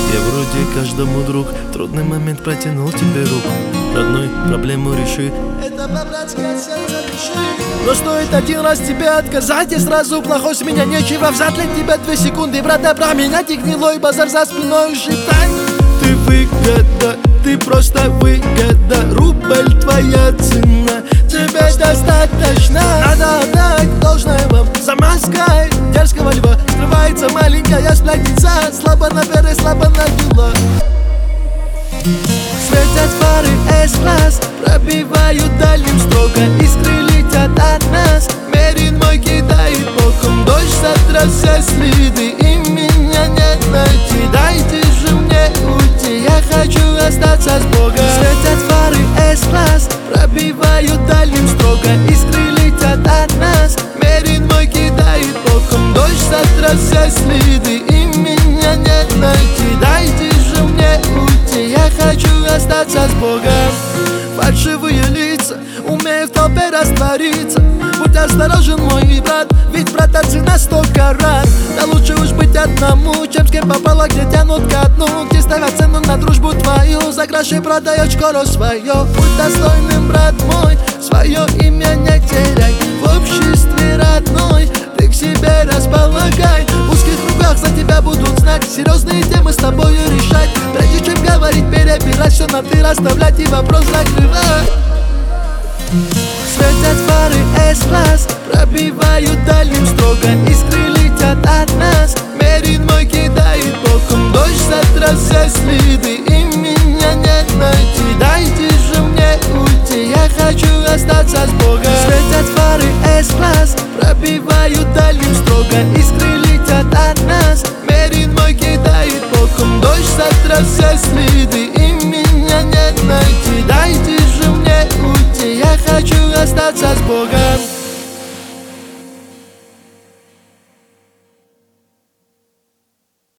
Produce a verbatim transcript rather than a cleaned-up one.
Я вроде каждому друг, в трудный момент протянул тебе руку. Родной, проблему реши. Это по-братски от сердца души. Но стоит один раз тебе отказать, и сразу плохой с меня нечего взять. Для тебя две секунды, брата, променять и гнилой базар за спиной шептать. Ты выгода, ты просто выгода. Рубль твоя цена, тебе достаточно. Надо отдать должное вам за маской дерзкого льва. Скрывается маленькая сплетница, слабо на перы, слабо на дела. Светят фары С-класс, пробивают дальним строго. Искры летят от нас, Мерин мой кидает боком. Дождь сотрет все следы, и меня нет найти. Дайте же мне уйти, я хочу остаться с Богом. Светят фары С-класс, пробивают дальним строго. Искры летят от нас, Мерин мой кидает боком. Дождь сотрет все следы, и меня нет найти. Дайте же мне уйти, я хочу остаться с Богом. Фальшивые лица умеют в толпе раствориться. Будь осторожен, мой брат, ведь брата цена сто карат. Да лучше уж быть одному, чем с кем попало, где тянут ко дну. Где ставят цену на дружбу твою, за гроши продаешь шкуру свою. Будь достойным, брат мой, свое имя не теряй. В обществе родной ты к себе располагай. В узких кругах за тебя будут знать, серьезные темы с тобою решать. Прежде чем говорить, перебирать, все на ты расставлять и вопрос закрывать. Светят фары С-класс, пробивают дальним строго. Искры летят от нас, Мерин мой кидает боком. Дождь сотрет все следы, и меня нет найти. Дайте же мне уйти, я хочу остаться с Богом. Светят фары С-класс, пробивают дальним строго. Искры летят от нас, Мерин мой кидает боком. Дождь сотрет все следы, и меня нет найти. Дайте же мне уйти, я хочу остаться с Богом.